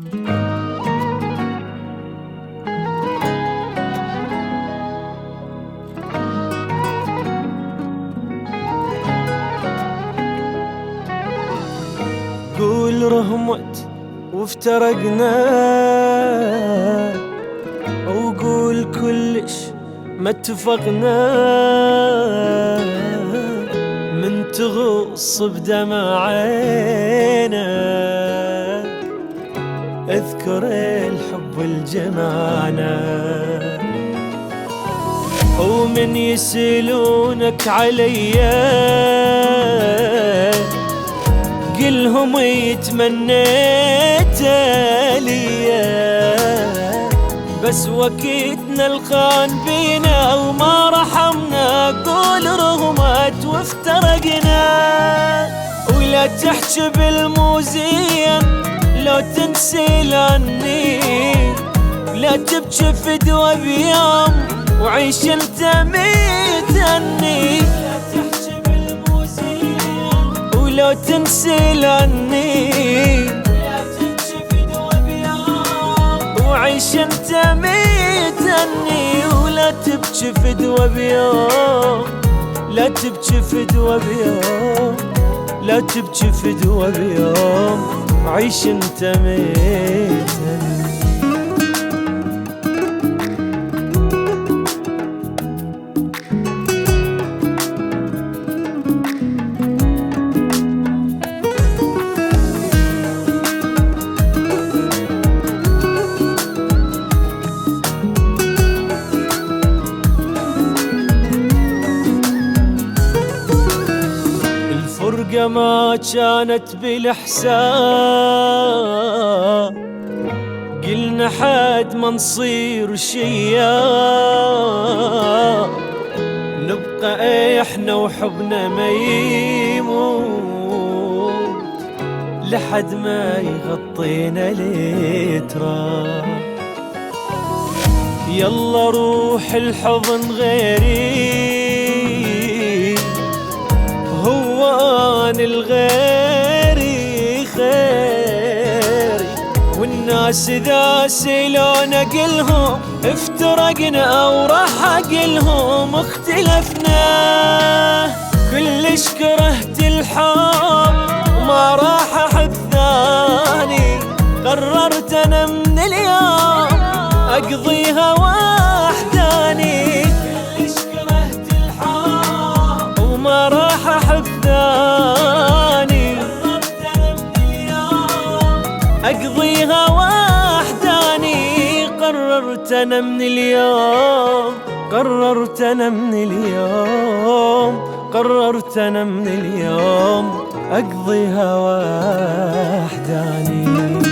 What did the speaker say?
قول رهمت وافترقنا، وقول كلش ما اتفقنا، من تغص بدمعينا اذكر الحب الجمعنا. ومن يسألونك عليا قلهم يتمنيت ليا، بس وقتنا الخان بينا وما رحمنا. قول رغمت وافترقنا، ولا تحجب بالموزين لو تنسي عني، ولا تبكي فدوى بيوم وعيش انت متهني. لو تنسي عني لا تمشي في دوب يوم وعيش انت متهني، ولا تبكي في دوب يوم، لا تبكي في دوب يوم، لا تبكي في دوب يوم عيش انت متهني. الفرقة ما كانت بالحساب، قلنا حد ما نصير شياب، نبقى احنا وحبنا ما يموت لحد ما يغطينا التراب. يلا روح الحضن غيري هوان الغيري خيري، والناس ذا سيلونا قلهم افترقنا او راح اقلهم اختلفنا. كلش كرهت الحب وما راح احب ثاني، قررت انا من اليوم اقضيها وحداني. كلش كرهت الحب وما راح احب ثاني، قررت انا من اليوم اقضيها وحداني. قررت انا من اليوم، قررت انا من اليوم، قررت انا من اليوم اقضيها وحداني.